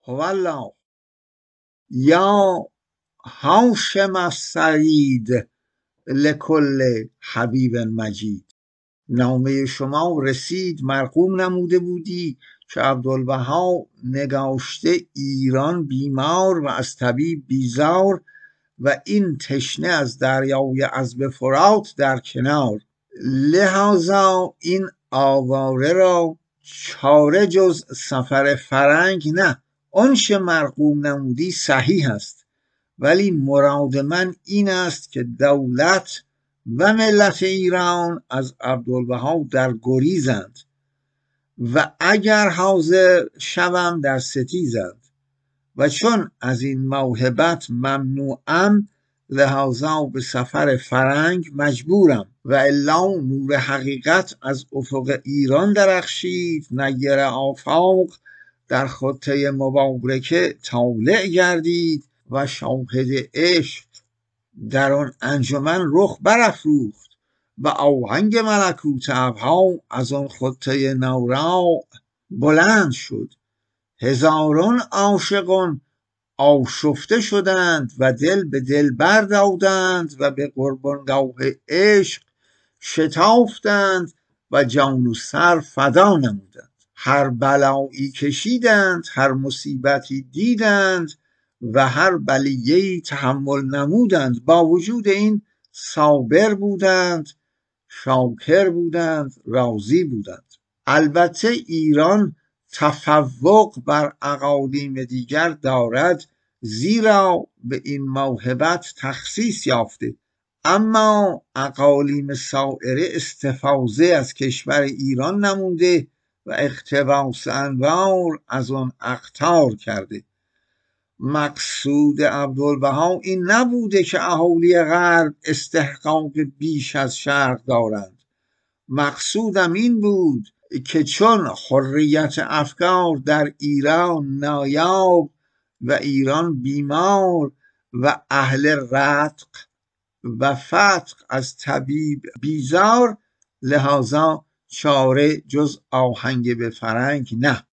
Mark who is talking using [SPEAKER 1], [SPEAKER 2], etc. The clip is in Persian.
[SPEAKER 1] هوالله یا هاشم السعید لکل حبیب مجید. نامه شما رسید، مرقوم نموده بودی که عبدالبها نگاشته ایران بیمار و از طبیب بیزار و این تشنه از دریای عذب فرات در کنار. لحاظا این آواره را چاره جز سفر فرنگ نه. آنچه مرقوم نمودی صحیح است، ولی مراد من این است که دولت و ملت ایران از عبدالبها در گریزند و اگر حاضر شوم در ستیزند و چون از این موهبت ممنوعم، لحاظا به سفر فرنگ مجبورم و الا نور حقیقت از افق ایران درخشید، نیر آفاق در خطه مبارکه طالع گردید و شاهد عشق در آن انجمن رخ برافروخت و آهنگ ملکوت ابها از آن خطه نورا بلند شد. هزاران عاشقان آشفته شدند و دل به دل بردادند و به قربانگاه عشق شتافتند و جان و سر فدا نمودند. هر بلایی کشیدند، هر مصیبتی دیدند و هر بلیه‌ای تحمل نمودند. با وجود این صابر بودند، شاکر بودند، راضی بودند. البته ایران تفوق بر اقالیم دیگر دارد، زیرا به این موهبت تخصیص یافته، اما اقالیم سائره استفاضه از کشور ایران نموده و اقتباس انوار از آن اقطار کرده. مقصود عبدالبها این نبوده که اهالی غرب استحقاق بیش از شرق دارند. مقصودم این بود که چون حریت افکار در ایران نایاب و ایران بیمار و اهل رتق و فتق از طبیب بیزار، لحاظا چاره جز آهنگ به فرنگ نه.